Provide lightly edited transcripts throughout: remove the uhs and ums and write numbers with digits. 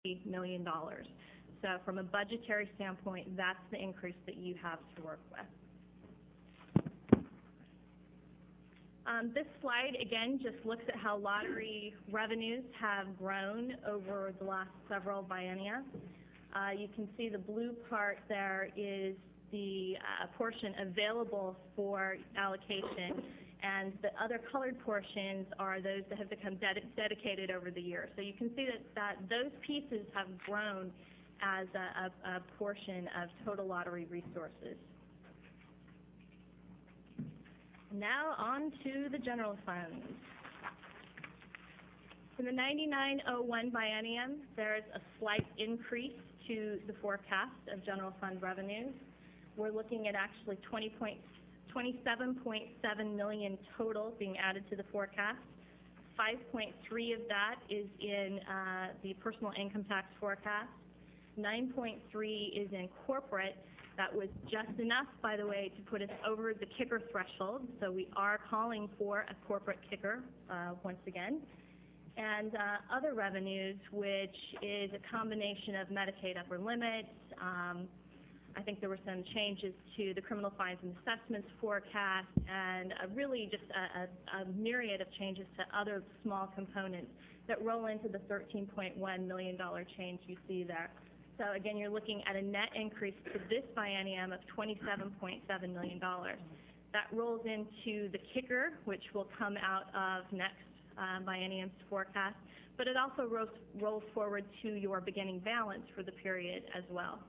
million. So from a budgetary standpoint, that's the increase that you have to work with. This slide, again, just looks at how lottery revenues have grown over the last several biennia. You can see the blue part there is the portion available for allocation, and the other colored portions are those that have become dedicated over the years. So you can see that those pieces have grown as a portion of total lottery resources. Now on to the general funds. For the 99-01 biennium, there is a slight increase to the forecast of general fund revenues. We're looking at actually 27.7 million total being added to the forecast. 5.3 of that is in the personal income tax forecast. 9.3 is in corporate. That was just enough, by the way, to put us over the kicker threshold. So we are calling for a corporate kicker once again. And other revenues, which is a combination of Medicaid upper limits. I think there were some changes to the criminal fines and assessments forecast, and really just a myriad of changes to other small components that roll into the $13.1 million change you see there. So again, you're looking at a net increase to this biennium of $27.7 million. That rolls into the kicker, which will come out of next biennium's forecast, but it also rolls forward to your beginning balance for the period as well.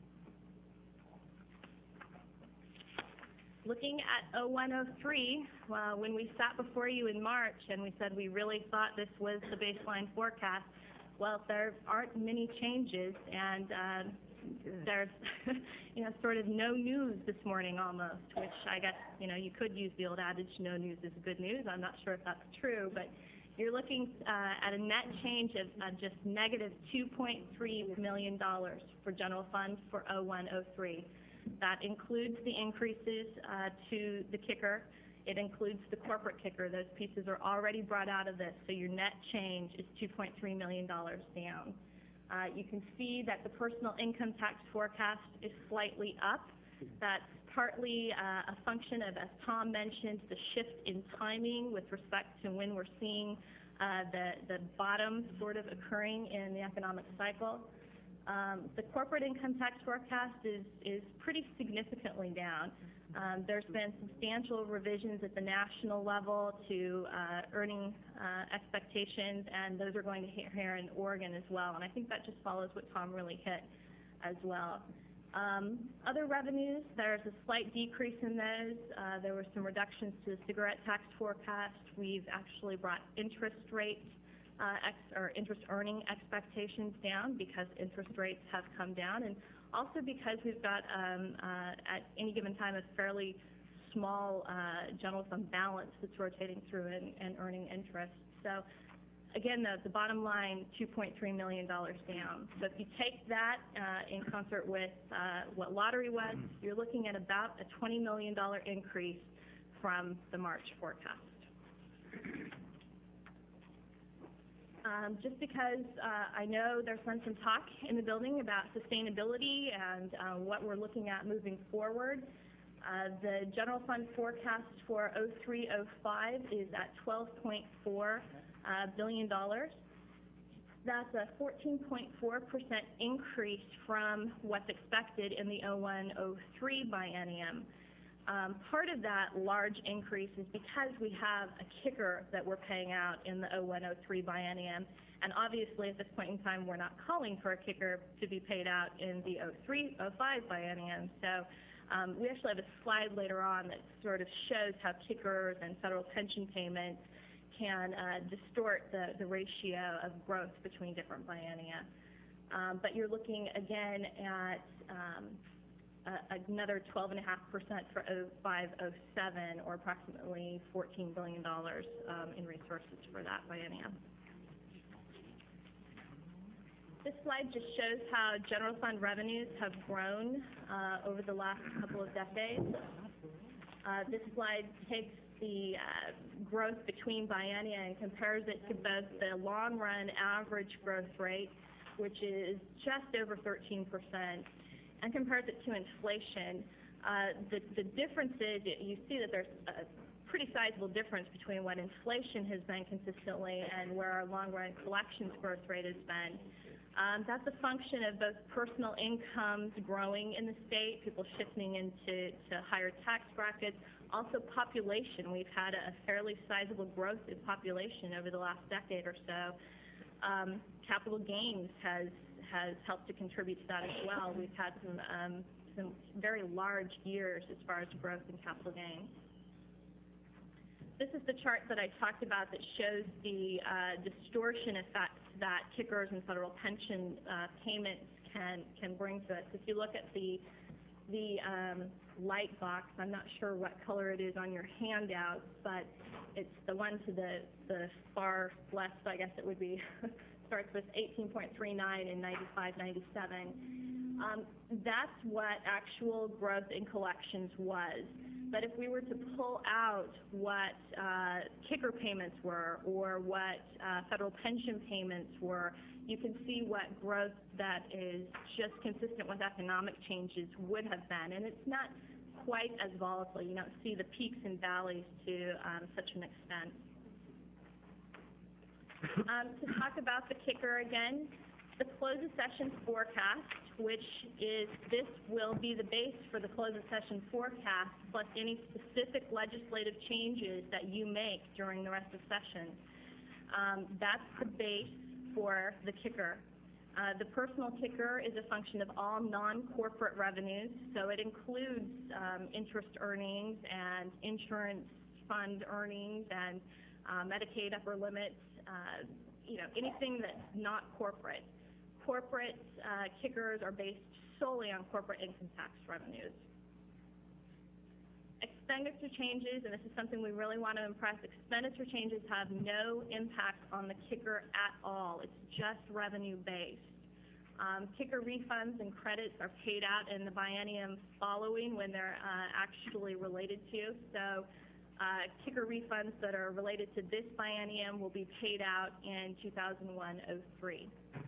Looking at 0103, when we sat before you in March and we said we really thought this was the baseline forecast, well, there aren't many changes, and there's sort of no news this morning almost, which I guess, you could use the old adage, no news is good news. I'm not sure if that's true, but you're looking at a net change of just negative $2.3 million for general funds for 0103. That includes the increases to the kicker. It includes the corporate kicker. Those pieces are already brought out of this, so your net change is $2.3 million down. You can see that the personal income tax forecast is slightly up. That's partly a function of, as Tom mentioned, the shift in timing with respect to when we're seeing the bottom sort of occurring in the economic cycle. The corporate income tax forecast is pretty significantly down. There's been substantial revisions at the national level to earning expectations, and those are going to hit here in Oregon as well. And I think that just follows what Tom really hit as well. Other revenues, there's a slight decrease in those. There were some reductions to the cigarette tax forecast. We've actually brought interest rates or interest earning expectations down because interest rates have come down, and also because we've got at any given time a fairly small general fund balance that's rotating through and earning interest. So again, the bottom line, $2.3 million down. So if you take that in concert with what lottery was, you're looking at about a $20 million increase from the March forecast. Just because I know there's been some talk in the building about sustainability and what we're looking at moving forward. The general fund forecast for 03-05 is at $12.4 billion. That's a 14.4% increase from what's expected in the 01-03 biennium. Part of that large increase is because we have a kicker that we're paying out in the 01-03 biennium, and obviously at this point in time we're not calling for a kicker to be paid out in the 03-05 biennium. So we actually have a slide later on that sort of shows how kickers and federal pension payments can distort the ratio of growth between different biennia. But you're looking again at another 12.5% for 05-07, or approximately $14 billion in resources for that biennium. This slide just shows how general fund revenues have grown over the last couple of decades. This slide takes the growth between biennia and compares it to both the long-run average growth rate which is just over 13%, and compares it to inflation, the difference is you see that there's a pretty sizable difference between what inflation has been consistently and where our long-run collections growth rate has been. That's a function of both personal incomes growing in the state, people shifting into higher tax brackets, also population. We've had a fairly sizable growth in population over the last decade or so. Capital gains has helped to contribute to that as well. We've had some very large years as far as growth in capital gains. This is the chart that I talked about that shows the distortion effects that kickers and federal pension payments can bring to us. If you look at the light box, I'm not sure what color it is on your handout, but it's the one to the far left, I guess it would be, starts with 18.39 in 95, 97. That's what actual growth in collections was. But if we were to pull out what kicker payments were or what federal pension payments were, you can see what growth that is just consistent with economic changes would have been. And it's not quite as volatile. You don't see the peaks and valleys to such an extent. To talk about the kicker again, the close of session forecast, which is, this will be the base for the close of session forecast, plus any specific legislative changes that you make during the rest of session. That's the base for the kicker. The personal kicker is a function of all non-corporate revenues, so it includes interest earnings and insurance fund earnings and Medicaid upper limits, anything that's not corporate. Corporate kickers are based solely on corporate income tax revenues. Expenditure changes, and this is something we really want to impress, expenditure changes have no impact on the kicker at all. It's just revenue-based. Kicker refunds and credits are paid out in the biennium following when they're actually related to. So kicker refunds that are related to this biennium will be paid out in 2001-03.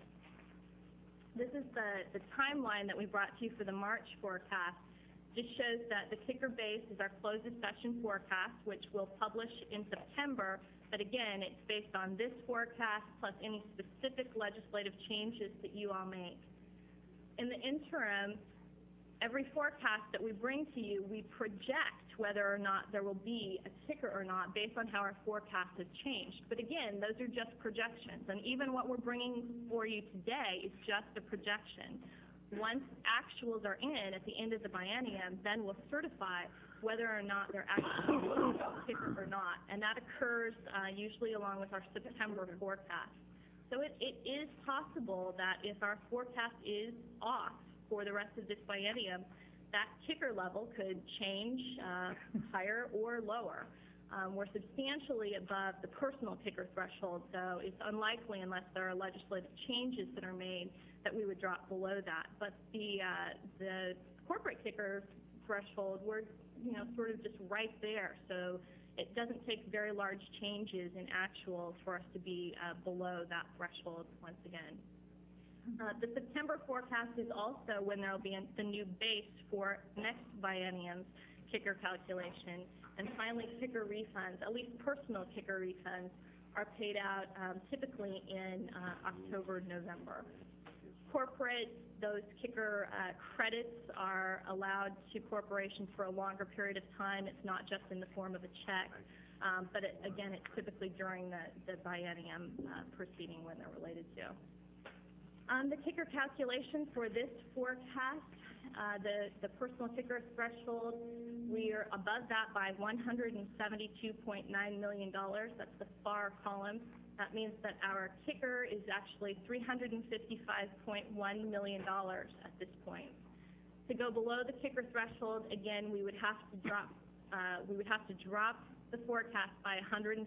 This is the timeline that we brought to you for the March forecast. This shows that the kicker base is our close of session forecast, which we'll publish in September. But again, it's based on this forecast plus any specific legislative changes that you all make. In the interim, every forecast that we bring to you, we project whether or not there will be a kicker or not based on how our forecast has changed. But again, those are just projections. And even what we're bringing for you today is just a projection. Once actuals are in at the end of the biennium, then we'll certify whether or not they're actually a kicker or not. And that occurs usually along with our September forecast. So it is possible that if our forecast is off for the rest of this biennium, that kicker level could change higher or lower. We're substantially above the personal kicker threshold, so it's unlikely, unless there are legislative changes that are made, that we would drop below that. But the corporate kicker threshold, we're sort of just right there. So it doesn't take very large changes in actuals for us to be below that threshold once again. The September forecast is also when there will be the new base for next biennium's kicker calculation. And finally, kicker refunds, at least personal kicker refunds, are paid out typically in October, November. Corporate, those kicker credits are allowed to corporations for a longer period of time. It's not just in the form of a check, but again, it's typically during the biennium proceeding when they're related to. The kicker calculation for this forecast, the personal kicker threshold, we are above that by $172.9 million. That's the far column. That means that our kicker is actually $355.1 million at this point. To go below the kicker threshold, again, we would have to drop the forecast by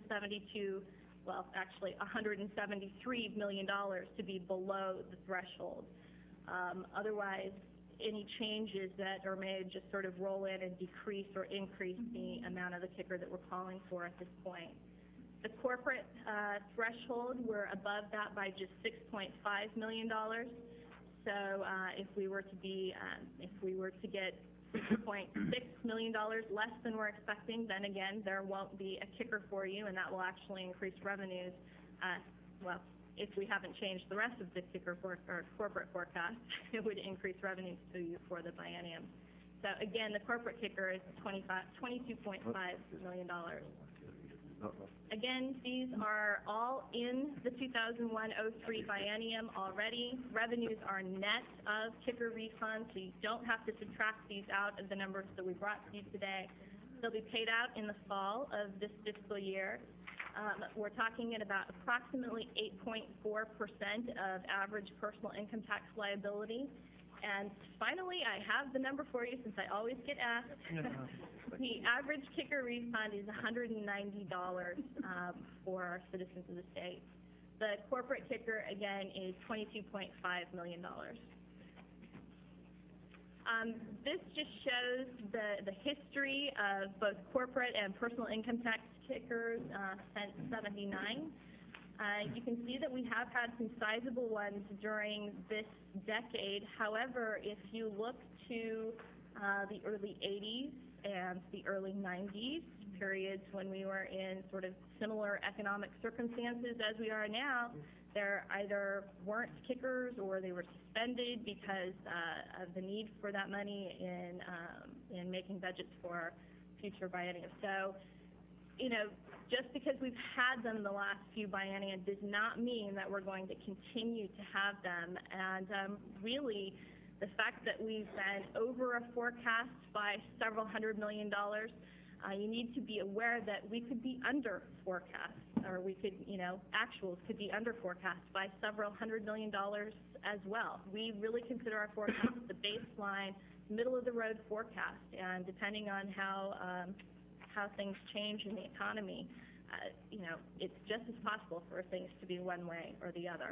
$173 million to be below the threshold. Otherwise, any changes that are made just sort of roll in and decrease or increase the amount of the kicker that we're calling for at this point. The corporate threshold, we're above that by just $6.5 million. So if we were to get $6.6 million less than we're expecting, then again, there won't be a kicker for you, and that will actually increase revenues. Well, if we haven't changed the rest of the kicker or corporate forecast, it would increase revenues to you for the biennium. So again, the corporate kicker is $22.5 million. Again, these are all in the 2001-03 biennium already. Revenues are net of kicker refunds, so you don't have to subtract these out of the numbers that we brought to you today. They'll be paid out in the fall of this fiscal year. We're talking at about approximately 8.4% of average personal income tax liability. And finally, I have the number for you since I always get asked. The average kicker refund is $190 for our citizens of the state. The corporate kicker, again, is $22.5 million. This just shows the history of both corporate and personal income tax kickers since '79. You can see that we have had some sizable ones during this decade. However, if you look to the early 80s and the early 90s, periods when we were in sort of similar economic circumstances as we are now, there either weren't kickers or they were suspended because of the need for that money in making budgets for future bienniums. So, you know, just because we've had them the last few biennia does not mean that we're going to continue to have them. And really, the fact that we've been over a forecast by several $100 million, you need to be aware that we could be under forecast, or we could, you know, actuals could be under forecast by several $100 million as well. We really consider our forecast the baseline, middle of the road forecast, and depending on how things change in the economy, you know, it's just as possible for things to be one way or the other.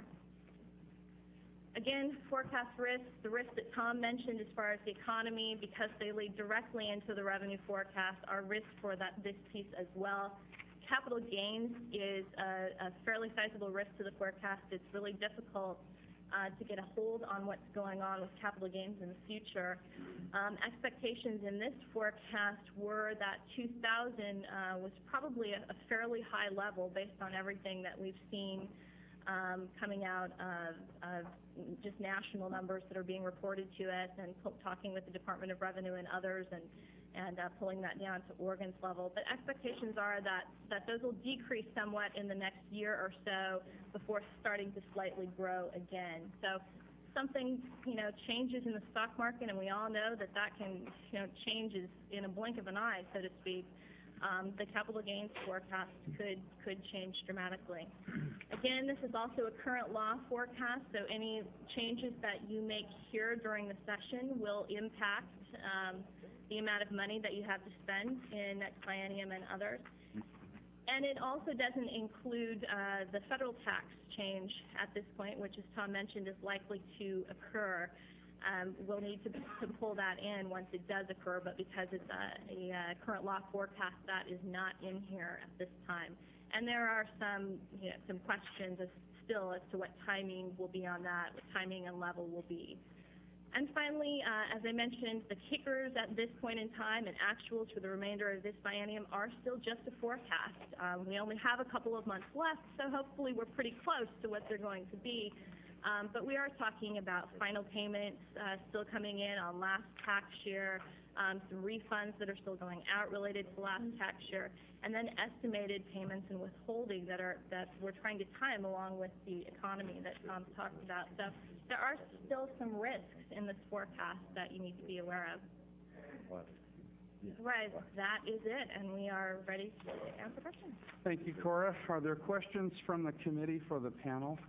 Again, forecast risks, the risks that Tom mentioned as far as the economy, because they lead directly into the revenue forecast, are risks for this piece as well. Capital gains is a fairly sizable risk to the forecast. It's really difficult to get a hold on what's going on with capital gains in the future. Expectations in this forecast were that 2000 was probably a fairly high level based on everything that we've seen coming out of just national numbers that are being reported to us, and talking with the Department of Revenue and others, and pulling that down to Oregon's level. But expectations are that those will decrease somewhat in the next year or so before starting to slightly grow again. So something, you know, changes in the stock market, and we all know that can, you know, changes in a blink of an eye, so to speak. The capital gains forecast could change dramatically. Again, this is also a current law forecast, so any changes that you make here during the session will impact the amount of money that you have to spend in next biennium and others. And it also doesn't include the federal tax change at this point, which, as Tom mentioned, is likely to occur. We'll need to pull that in once it does occur, but because it's a current law forecast, that is not in here at this time. And there are some questions still as to what timing will be on that, what timing and level will be. And finally, as I mentioned, the kickers at this point in time and actuals for the remainder of this biennium are still just a forecast. We only have a couple of months left, so hopefully we're pretty close to what they're going to be. But we are talking about final payments still coming in on last tax year, some refunds that are still going out related to last tax year, and then estimated payments and withholding that we're trying to time along with the economy that Tom talked about. So there are still some risks in this forecast that you need to be aware of. Right, that is it, and we are ready to answer questions. Thank you, Cora. Are there questions from the committee for the panel?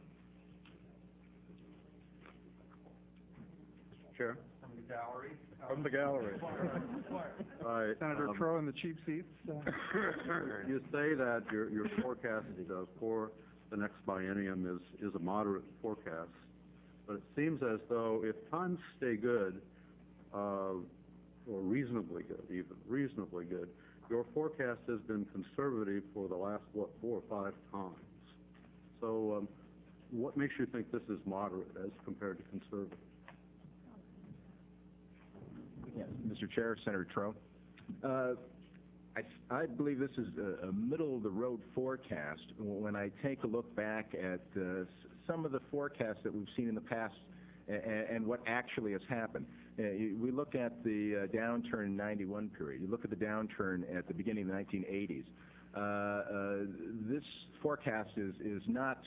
Chair? From the gallery. From the gallery. Right. Senator Crow in the cheap seats. You say that your forecast for the next biennium is a moderate forecast, but it seems as though if times stay good, or reasonably good, even reasonably good, your forecast has been conservative for the last, 4 or 5 times. So what makes you think this is moderate as compared to conservative? Yes, Mr. Chair, Senator Trout. I believe this is a middle-of-the-road forecast. When I take a look back at some of the forecasts that we've seen in the past and what actually has happened. We look at the downturn in '91 period. You look at the downturn at the beginning of the 1980s. This forecast is not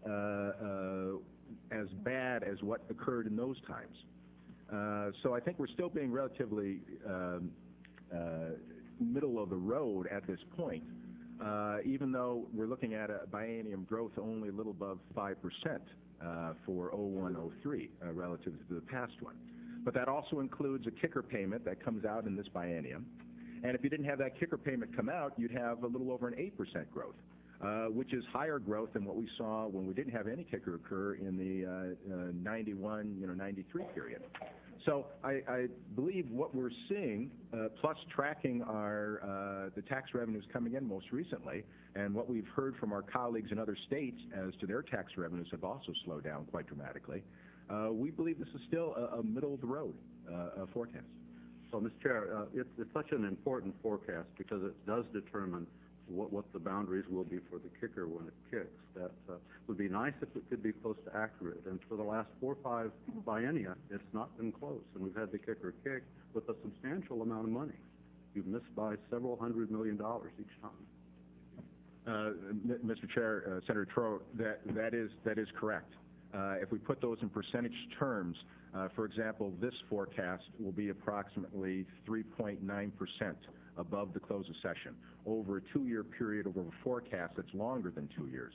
as bad as what occurred in those times. So I think we're still being relatively middle of the road at this point, even though we're looking at a biennium growth only a little above 5% for 01-03 relative to the past one. But that also includes a kicker payment that comes out in this biennium. And if you didn't have that kicker payment come out, you'd have a little over an 8% growth, which is higher growth than what we saw when we didn't have any kicker occur in the 91, 93 period. So I believe what we're seeing, plus tracking the tax revenues coming in most recently, and what we've heard from our colleagues in other states as to their tax revenues have also slowed down quite dramatically. We believe this is still a middle-of-the-road forecast. So, Mr. Chair, it's such an important forecast because it does determine what the boundaries will be for the kicker when it kicks. That would be nice if it could be close to accurate. And for the last 4 or 5 biennia, it's not been close. And we've had the kicker kick with a substantial amount of money. You've missed by several $100 million each time. Mr. Chair, Senator Trout, that is correct. If we put those in percentage terms, for example, this forecast will be approximately 3.9% above the close of session over a 2-year period over a forecast that's longer than 2 years.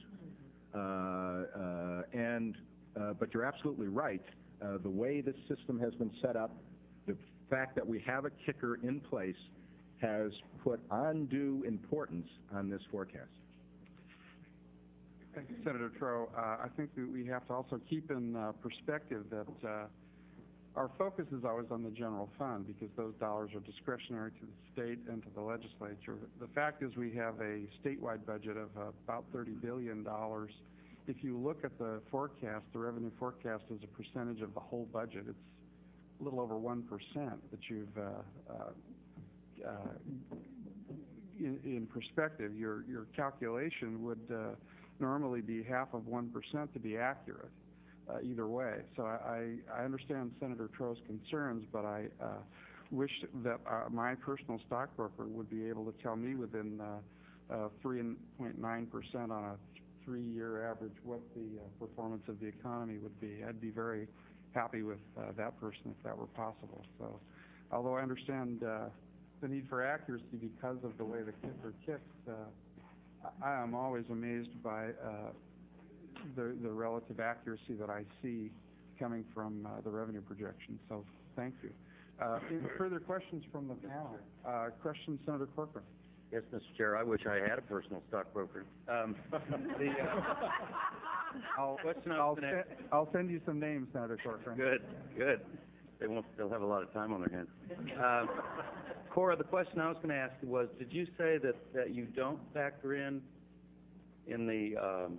But you're absolutely right. The way this system has been set up, the fact that we have a kicker in place has put undue importance on this forecast. Thank you, Senator Trout. I think that we have to also keep in perspective that our focus is always on the general fund because those dollars are discretionary to the state and to the legislature. The fact is we have a statewide budget of about $30 billion. If you look at the forecast, the revenue forecast as a percentage of the whole budget, it's a little over 1% that you've in perspective. Your calculation would normally be half of 1% to be accurate. Either way. So I understand Senator Tro's concerns, but I wish that my personal stockbroker would be able to tell me within 3.9% on a 3-year average what the performance of the economy would be. I'd be very happy with that person if that were possible. So although I understand the need for accuracy because of the way the kicker kicks, I am always amazed by the relative accuracy that I see coming from the revenue projections. So thank you. Any further questions from the panel? Questions, Senator Corcoran? Yes, Mr. Chair, I wish I had a personal stockbroker. I'll send you some names, Senator Corcoran. Good. They'll have a lot of time on their hands. Cora, the question I was going to ask you was, did you say that you don't factor in the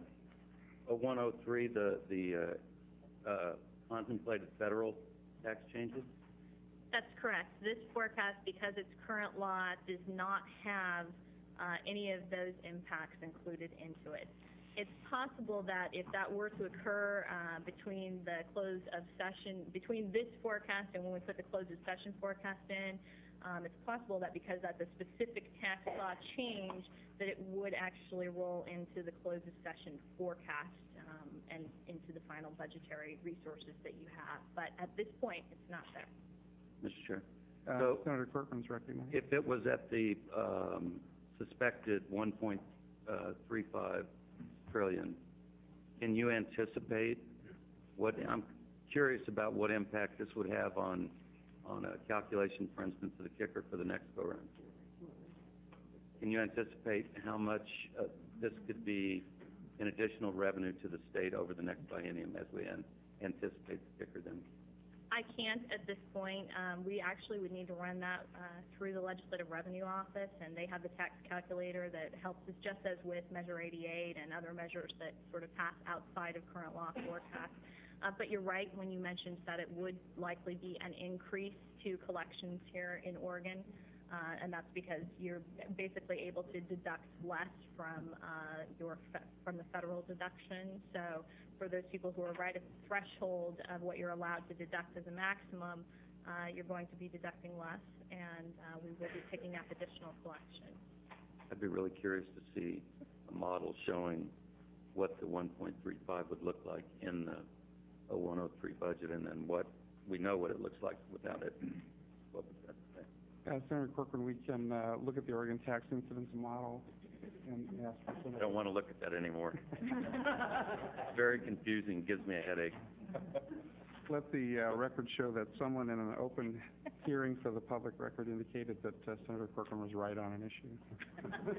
0103 the contemplated federal tax changes? That's correct. This forecast, because it's current law, does not have any of those impacts included into it. It's possible that if that were to occur between the close of session, between this forecast and when we put the close of session forecast in, it's possible that because that's a specific tax law change, that it would actually roll into the close of session forecast and into the final budgetary resources that you have. But at this point, it's not there. Mr. Chair. Senator Corcoran's recognized. If it was at the suspected 1.35 trillion, can you anticipate I'm curious about what impact this would have on a calculation, for instance, of the kicker for the next go-round. Can you anticipate how much this could be in additional revenue to the state over the next biennium as we anticipate the kicker then? I can't at this point. point, we actually would need to run that through the Legislative Revenue Office, and they have the tax calculator that helps us, just as with Measure 88 and other measures that sort of pass outside of current law forecast. But you're right when you mentioned that it would likely be an increase to collections here in Oregon, and that's because you're basically able to deduct less from from the federal deduction. So for those people who are right at the threshold of what you're allowed to deduct as a maximum, you're going to be deducting less, and we will be picking up additional collection. I'd be really curious to see a model showing what the 1.35 would look like in the 0103 budget, and then what we know what it looks like without it. What would that say? Senator Corcoran, we can look at the Oregon tax incidence model and ask for some. I don't want to look at that anymore. It's very confusing, gives me a headache. Let the record show that someone in an open hearing for the public record indicated that Senator Corcoran was right on an issue.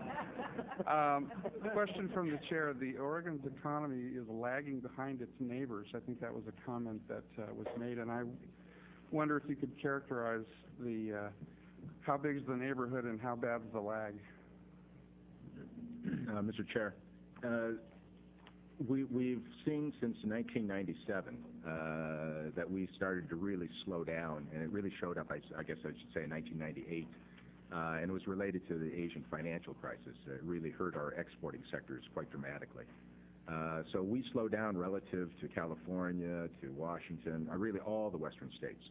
Question from the chair. The Oregon's economy is lagging behind its neighbors. I think that was a comment that was made, and I wonder if you could characterize the how big is the neighborhood and how bad is the lag? Mr. Chair, we've seen since 1997 that we started to really slow down, and it really showed up, I guess I should say, in 1998, and it was related to the Asian financial crisis. It really hurt our exporting sectors quite dramatically. So we slowed down relative to California, to Washington, really all the western states.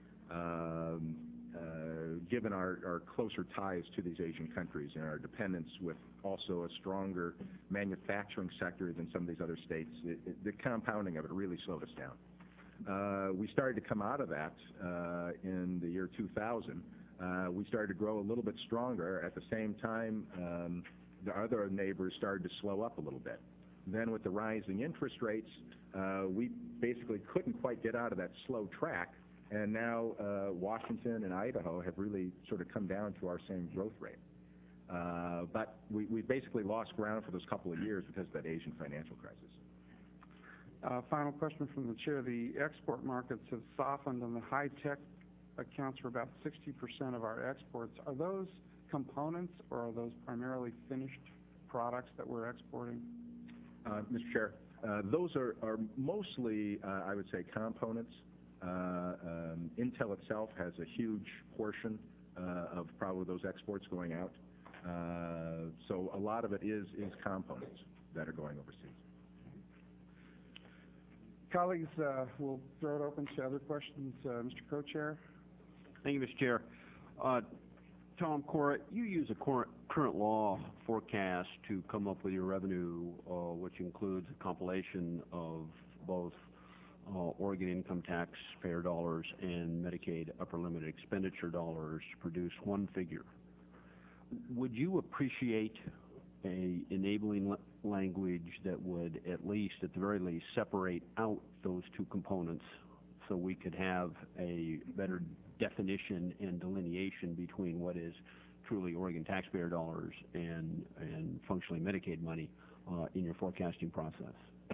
Given our closer ties to these Asian countries and our dependence with also a stronger manufacturing sector than some of these other states, the compounding of it really slowed us down. We started to come out of that in the year 2000. We started to grow a little bit stronger. At the same time, the other neighbors started to slow up a little bit. Then with the rising interest rates, we basically couldn't quite get out of that slow track. And now Washington and Idaho have really sort of come down to our same growth rate. But we basically lost ground for those couple of years because of that Asian financial crisis. Final question from the chair. The export markets have softened, and the high-tech accounts for about 60% of our exports. Are those components, or are those primarily finished products that we're exporting? Mr. Chair, those are mostly, I would say, components. Intel itself has a huge portion of probably those exports going out. So a lot of it is components that are going overseas. Colleagues, we'll throw it open to other questions. Mr. Co-Chair. Thank you, Mr. Chair. Tom, Cora, you use a current law forecast to come up with your revenue, which includes a compilation of both Oregon income taxpayer dollars and Medicaid upper limit expenditure dollars to produce one figure. Would you appreciate a enabling language that would at the very least, separate out those two components so we could have a better definition and delineation between what is truly Oregon taxpayer dollars and functionally Medicaid money in your forecasting process?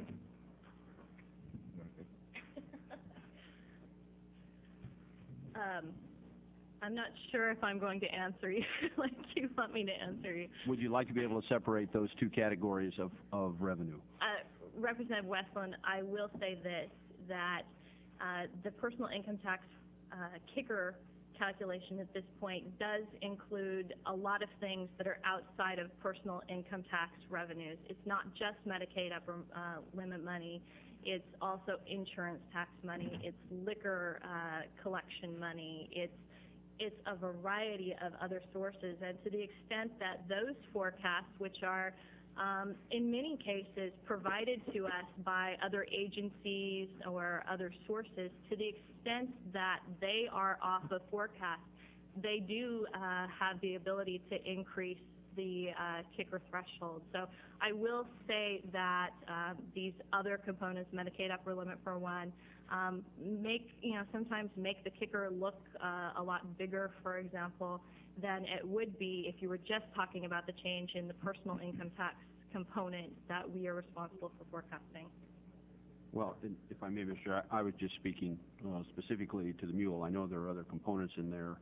I'm not sure if I'm going to answer you like you want me to answer you. Would you like to be able to separate those two categories of revenue? Representative Westland, I will say this, that the personal income tax kicker calculation at this point does include a lot of things that are outside of personal income tax revenues. It's not just Medicaid upper limit money. It's also insurance tax money. It's liquor collection money. It's a variety of other sources. And to the extent that those forecasts, which are in many cases provided to us by other agencies or other sources, to the extent that they are off of forecast, they do have the ability to increase the kicker threshold. So I will say that these other components, Medicaid upper limit for one, sometimes make the kicker look a lot bigger, for example, than it would be if you were just talking about the change in the personal income tax component that we are responsible for forecasting. Well, if I may, Mr. Chair, I was just speaking specifically to the mule. I know there are other components in there,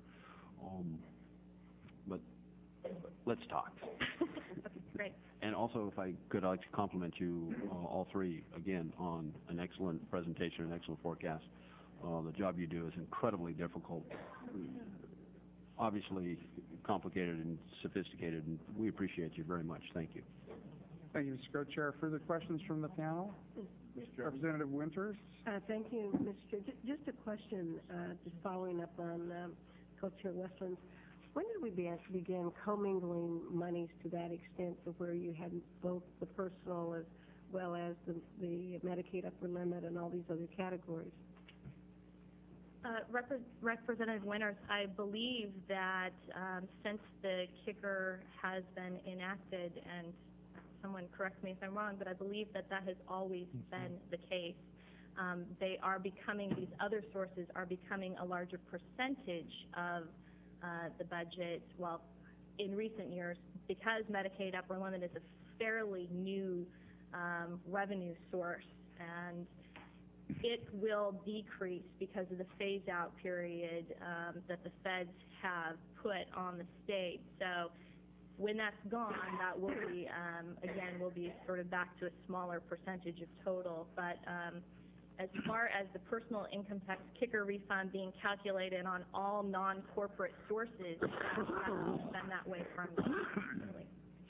but let's talk. Great. And also, if I could, I'd like to compliment you, all three, again, on an excellent presentation, an excellent forecast. The job you do is incredibly difficult, obviously complicated and sophisticated, and we appreciate you very much. Thank you. Thank you, Mr. Co-Chair. Further questions from the panel? Representative Winters? Thank you, Mr. Chair. Just a question, just following up on Co-Chair Westland's. When did we begin commingling monies to that extent to where you had both the personal as well as the Medicaid upper limit and all these other categories? Representative Winters, I believe that since the kicker has been enacted, and someone correct me if I'm wrong, but I believe that that has always been the case. They are becoming, these other sources are becoming a larger percentage of the budget. Well, in recent years, because Medicaid upper limit is a fairly new revenue source, and it will decrease because of the phase-out period that the feds have put on the state. So when that's gone, that will be, again, will be sort of back to a smaller percentage of total. But as far as the personal income tax kicker refund being calculated on all non-corporate sources, it has been that way from really.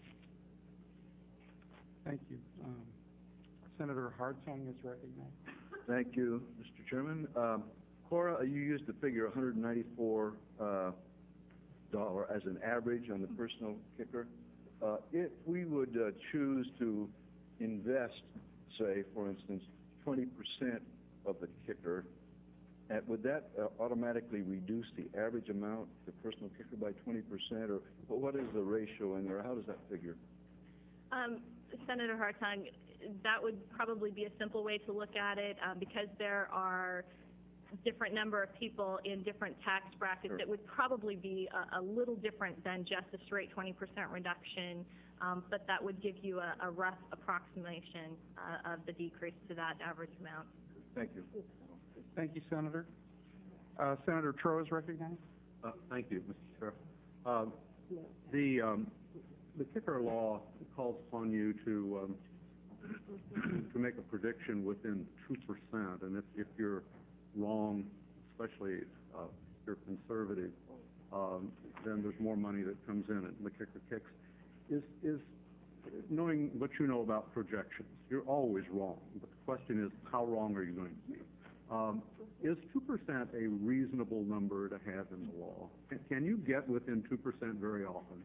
Thank you. Senator Hartung is recognized. Thank you, Mr. Chairman. Cora, you used the figure $194 as an average on the personal kicker. If we would choose to invest, say, for instance, 20% of the kicker, would that automatically reduce the average amount, the personal kicker, by 20%? Or what is the ratio in there? How does that figure? Senator Hartung, that would probably be a simple way to look at it, because there are different number of people in different tax brackets. Sure. It would probably be a little different than just a straight 20% reduction, but that would give you a rough approximation of the decrease to that average amount. Thank you. Thank you, Senator. Senator Troe is recognized. Thank you, Mr. Chair. The kicker law calls upon you to make a prediction within 2%, and if you're wrong, especially if you're conservative, then there's more money that comes in and the kicker kicks. Is knowing what you know about projections, you're always wrong, but the question is, how wrong are you going to be? Is 2% a reasonable number to have in the law? Can you get within 2% very often?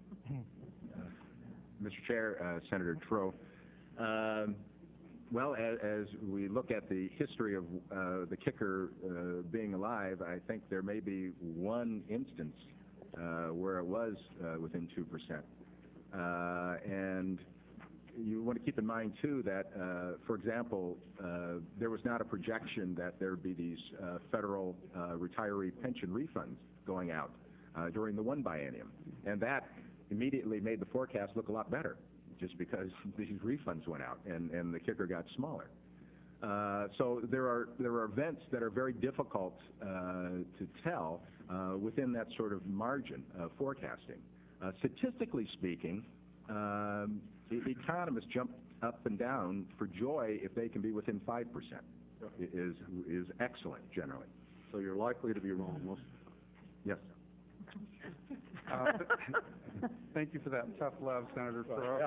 Mr. Chair, Senator Troe, well, as we look at the history of the kicker being alive, I think there may be one instance where it was within 2%. And you want to keep in mind, too, that, for example, there was not a projection that there would be these federal retiree pension refunds going out during the one biennium. And that immediately made the forecast look a lot better, just because these refunds went out and the kicker got smaller. So there are events that are very difficult to tell within that sort of margin of forecasting. Statistically speaking, economists jump up and down for joy if they can be within 5%. Is excellent generally. So you're likely to be wrong most of the time. Yes. Thank you for that tough love, Senator Troe.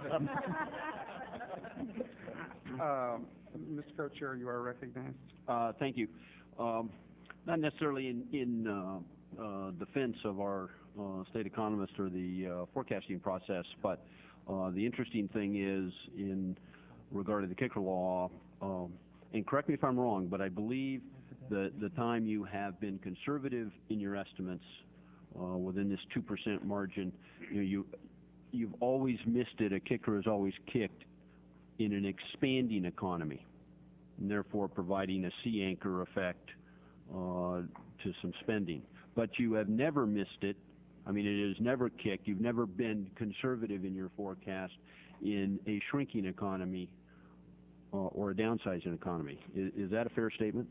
Mr. Co-Chair, you are recognized. Thank you. Not necessarily in defense of our state economist or the forecasting process, but the interesting thing is in regard to the kicker law, and correct me if I'm wrong, but I believe the time you have been conservative in your estimates within this 2% margin, you've always missed it. A kicker is always kicked in an expanding economy, and therefore providing a sea anchor effect to some spending. But you have never missed it. I mean, it is never kicked. You've never been conservative in your forecast in a shrinking economy or a downsizing economy. Is that a fair statement?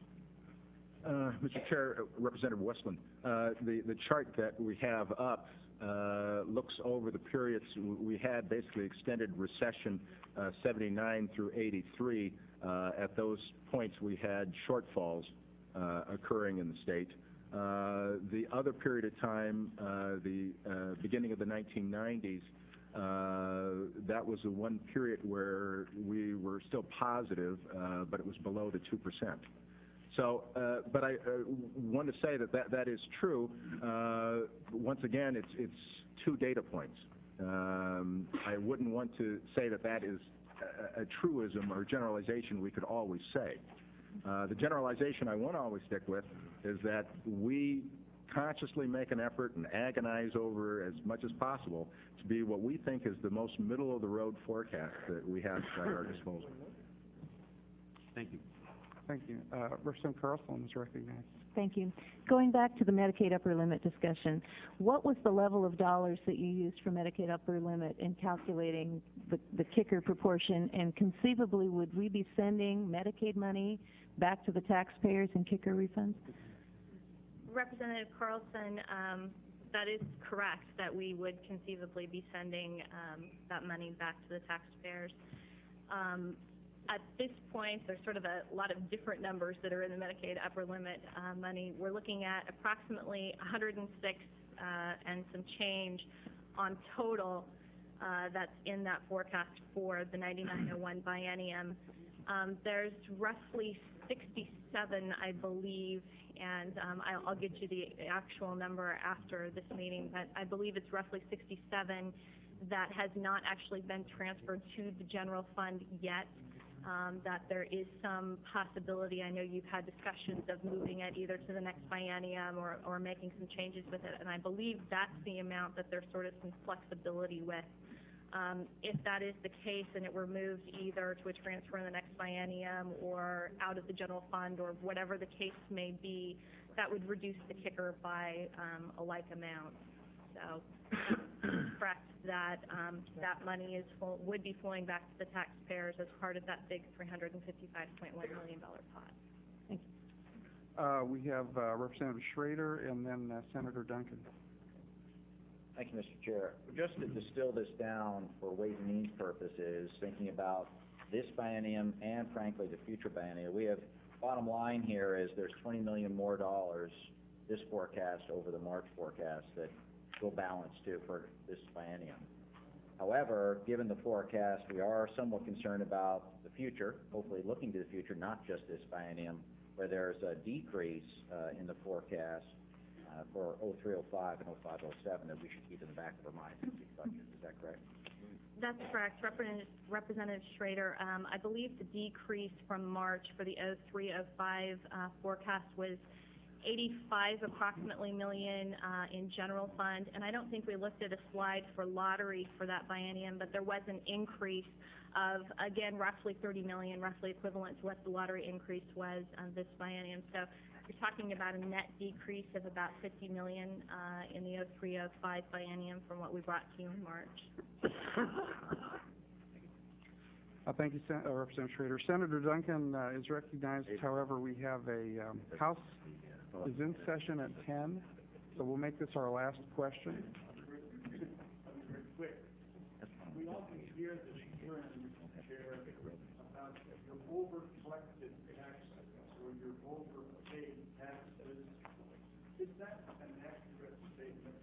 Mr. Chair, Representative Westland, the chart that we have up looks over the periods we had, basically extended recession, 79 through 83. At those points, we had shortfalls occurring in the state. The other period of time, the beginning of the 1990s, that was the one period where we were still positive, but it was below the 2%. So, but I want to say that is true. Once again, it's two data points. I wouldn't want to say that is a truism or generalization we could always say. The generalization I want to always stick with is that we consciously make an effort and agonize over as much as possible to be what we think is the most middle-of-the-road forecast that we have at our disposal. Thank you. Thank you. Representative Carlson is recognized. Thank you. Going back to the Medicaid upper limit discussion, what was the level of dollars that you used for Medicaid upper limit in calculating the kicker proportion? And conceivably, would we be sending Medicaid money back to the taxpayers in kicker refunds? Representative Carlson, that is correct, that we would conceivably be sending that money back to the taxpayers. At this point, there's sort of a lot of different numbers that are in the Medicaid upper limit money. We're looking at approximately 106 and some change on total that's in that forecast for the 9901 biennium. There's roughly 67, I believe, and I'll get you the actual number after this meeting, but I believe it's roughly 67 that has not actually been transferred to the general fund yet. That there is some possibility. I know you've had discussions of moving it either to the next biennium or making some changes with it, and I believe that's the amount that there's sort of some flexibility with. If that is the case and it were moved either to a transfer in the next biennium or out of the general fund or whatever the case may be, that would reduce the kicker by a like amount. So correct that that money would be flowing back to the taxpayers as part of that big $355.1 million pot. Thank you. We have Representative Schrader and then Senator Duncan. Thank you, Mr. Chair. Just to distill this down for Ways and Means purposes, thinking about this biennium and, frankly, the future biennium, we have, bottom line here is there's $20 million more this forecast over the March forecast that will balance too for this biennium. However, given the forecast, we are somewhat concerned about the future, hopefully looking to the future, not just this biennium, where there's a decrease in the forecast for 0305 and 0507 that we should keep in the back of our minds in these budgets. Is that correct? That's correct. Representative Schrader, I believe the decrease from March for the 0305 forecast was 85 approximately million in general fund, and I don't think we looked at a slide for lottery for that biennium, but there was an increase of, again, roughly 30 million, roughly equivalent to what the lottery increase was this biennium. So you're talking about a net decrease of about 50 million in the 0305 biennium from what we brought to you in March. Thank you, Representative Schrader. Senator Duncan is recognized. However, we have a House is in session at 10, so we'll make this our last question. Very quick. We often hear this term, Mr. Chair, about your over-collected taxes or your overpaid taxes. Is that an accurate statement?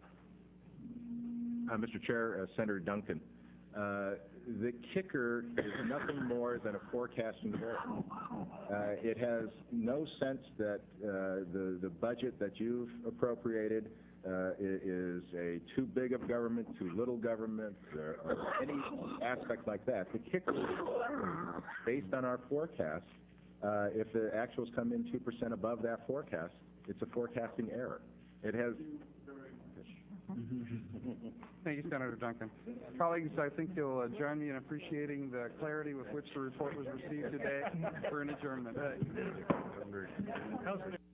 Mr. Chair, Senator Duncan, the kicker is nothing more than a forecasting error. It has no sense that the budget that you've appropriated is a too big of government, too little government, or any aspect like that. The kicker is based on our forecast. If the actuals come in 2% above that forecast, it's a forecasting error. It has... Thank you, Senator Duncan. Colleagues, I think you'll join me in appreciating the clarity with which the report was received today. We're in adjournment.